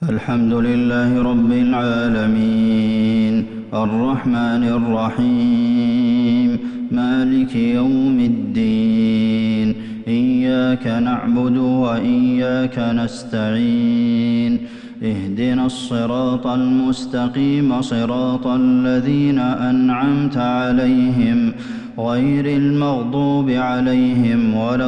الحمد لله رب العالمين الرحمن الرحيم مالك يوم الدين إياك نعبد وإياك نستعين اهدنا الصراط المستقيم صراط الذين أنعمت عليهم غير المغضوب عليهم ولا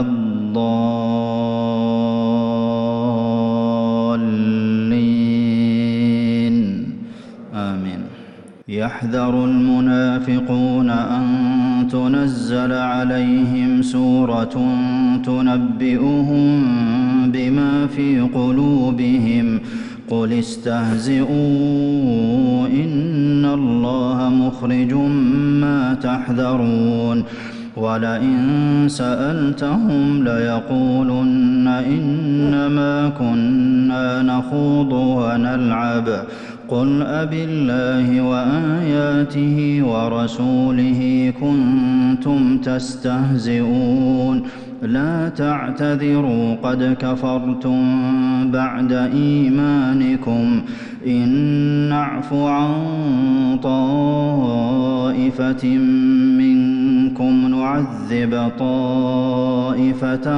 الضالين آمين. يحذر المنافقون أن تنزل عليهم سورة تنبئهم بما في قلوبهم قل استهزئوا إن الله مخرج ما تحذرون ولئن سألتهم ليقولن إنما كنا نخوض ونلعب قل أبالله وآياته ورسوله كنتم تستهزئون لا تعتذروا قد كفرتم بعد إيمانكم إن نعف عن طائفة منكم نعذب طائفة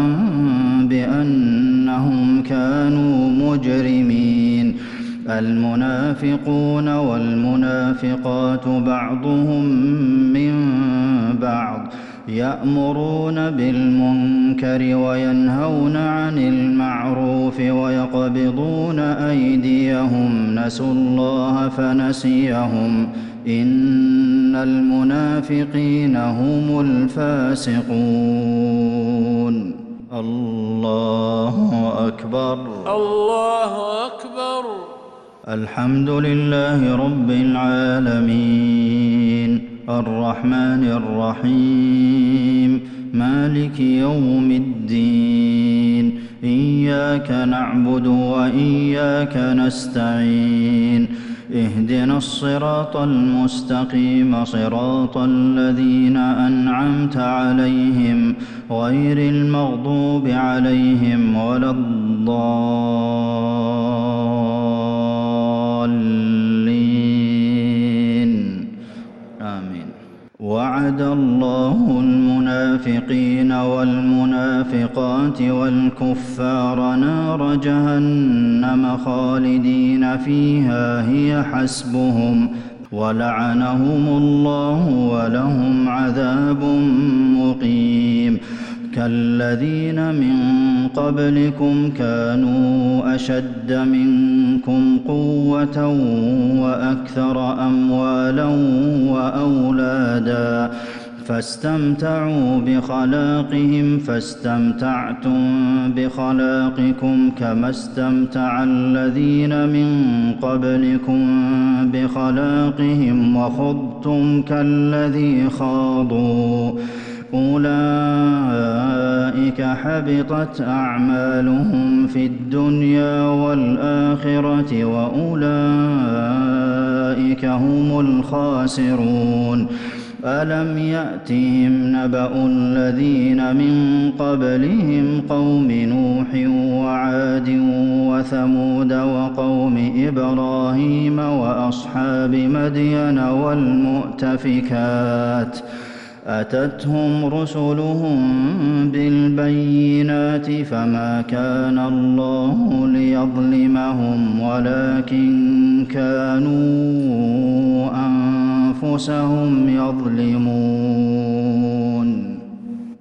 بأنهم كانوا مجرمين المنافقون والمنافقات بعضهم من بعض يأمرون بالمنكر وينهون عن المعروف ويقبضون أيديهم نسوا الله فنسيهم إن المنافقين هم الفاسقون. الله أكبر الله أكبر. الحمد لله رب العالمين الرحمن الرحيم مالك يوم الدين إياك نعبد وإياك نستعين اهدنا الصراط المستقيم صراط الذين أنعمت عليهم غير المغضوب عليهم ولا الضالين آمين. وعد الله المنافقين والمنافقات والكفار نار جهنم خالدين فيها هي حسبهم ولعنهم الله ولهم عذاب مقيم كالذين من قبلكم كانوا أشد منكم قوة وأكثر أموالا وأولادا فاستمتعوا بخلاقهم فاستمتعتم بخلاقكم كما استمتع الذين من قبلكم بخلاقهم وخضتم كالذي خاضوا أولئك حبطت أعمالهم في الدنيا والآخرة وأولئك هم الخاسرون. ألم يأتهم نبأ الذين من قبلهم قوم نوح وعاد وثمود وقوم إبراهيم وأصحاب مدين والمؤتفكات أتتهم رسلهم بالبينات فما كان الله ليظلمهم ولكن كانوا أنفسهم يظلمون.